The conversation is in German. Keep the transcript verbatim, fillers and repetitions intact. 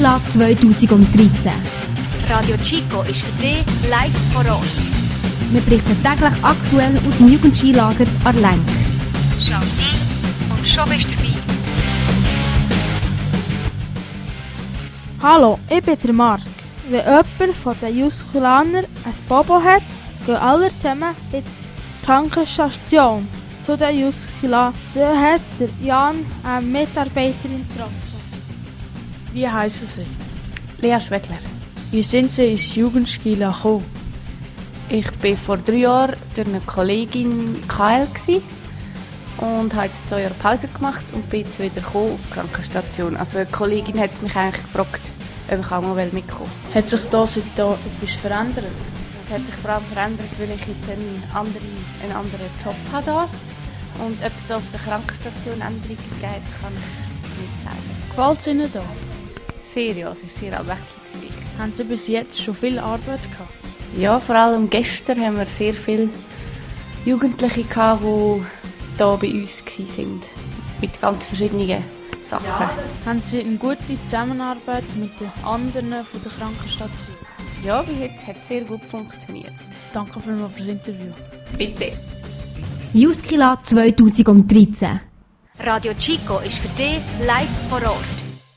Juskila zwanzig dreizehn. Radio Chico ist für dich live vor Ort. Wir berichten täglich aktuell aus dem Jugendskilager Arlenk. Schau rein und schon bist du dabei. Hallo, ich bin der Marc. Wenn jemand von den Juskilanern ein Bobo hat, gehen alle zusammen in die Krankenstation zu den Juskilanern. Da hat der Jan eine Mitarbeiterin getroffen. Wie heissen Sie? Lea Schwegler. Wie sind Sie ins Jugendskila gekommen? Ich war vor drei Jahren durch eine Kollegin K L und habe jetzt zwei Jahre Pause gemacht und bin jetzt wieder gekommen auf die Krankenstation. Also eine Kollegin hat mich eigentlich gefragt, ob ich auch mal mitkommen will. Hat sich da seitdem etwas verändert? Es hat sich vor allem verändert, weil ich jetzt einen anderen, einen anderen Job habe da. Und ob es da auf der Krankenstation Änderungen gibt, kann ich nicht sagen. Gefällt es Ihnen da? Sehr, ja, es ist sehr abwechslungsreich. Haben Sie bis jetzt schon viel Arbeit gehabt? Ja, vor allem gestern haben wir sehr viele Jugendliche gehabt, die hier bei uns waren. Mit ganz verschiedenen Sachen. Ja. Haben Sie eine gute Zusammenarbeit mit den anderen von der Krankenstation? Ja, bis jetzt hat es sehr gut funktioniert. Danke vielmals für das Interview. Bitte. Juskila zwanzig dreizehn. Radio Chico ist für dich live vor Ort.